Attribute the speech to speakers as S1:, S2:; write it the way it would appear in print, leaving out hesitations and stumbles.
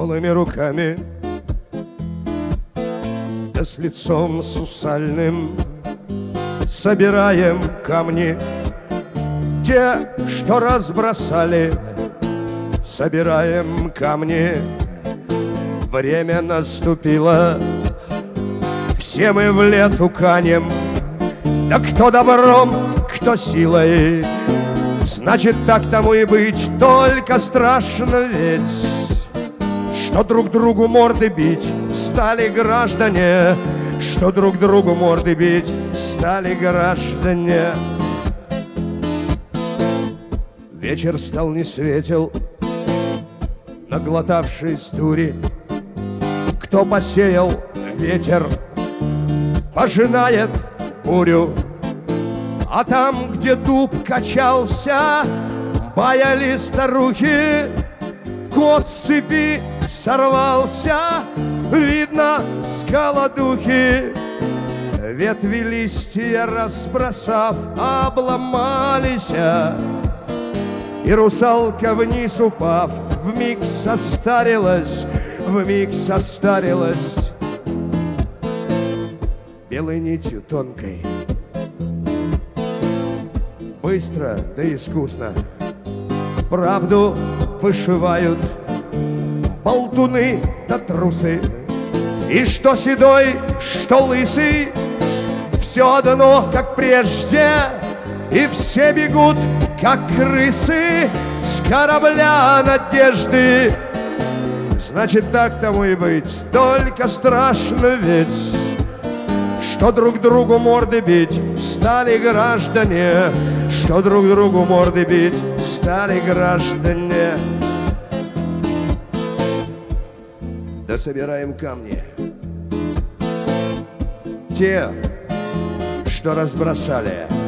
S1: голыми руками, да с лицом сусальным. Собираем камни, те, что разбросали, собираем камни. Время наступило, все мы в лету канем. Да кто добром, кто силой, значит, так тому и быть. Только страшно ведь, что друг другу морды бить стали граждане, что друг другу морды бить стали граждане. Вечер стал не светел, наглотавшись дури. Кто посеял ветер, пожинает бурю. А там, где дуб качался, баяли старухи, кот с цепи сорвался, видно, с голодухи. Ветви листья разбросав, обломались, и русалка вниз упав, вмиг состарилась, вмиг состарилась. Белой нитью тонкой, быстро да искусно, правду вышивают болтуны да трусы. И что седой, что лысый, все одно, как прежде, и все бегут, как крысы, с корабля надежды. Значит, так тому и быть, только страшно ведь, что друг другу морды бить стали граждане, что друг другу морды бить стали граждане. Да собираем камни, те, что разбросали,